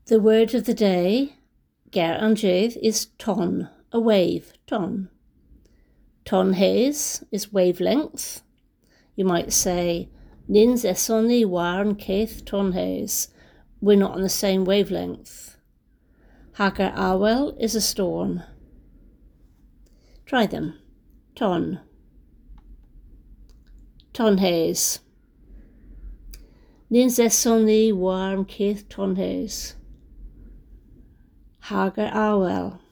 The word of the day, ger an jydd, is ton, a wave, ton. Ton haze is wavelength. You might say, nins esoni warn keith ton haze. We're not on the same wavelength. Hagar awel is a storm. Try them. Ton. Ton haze. Nins esoni warn keith ton haze. Hagar awel.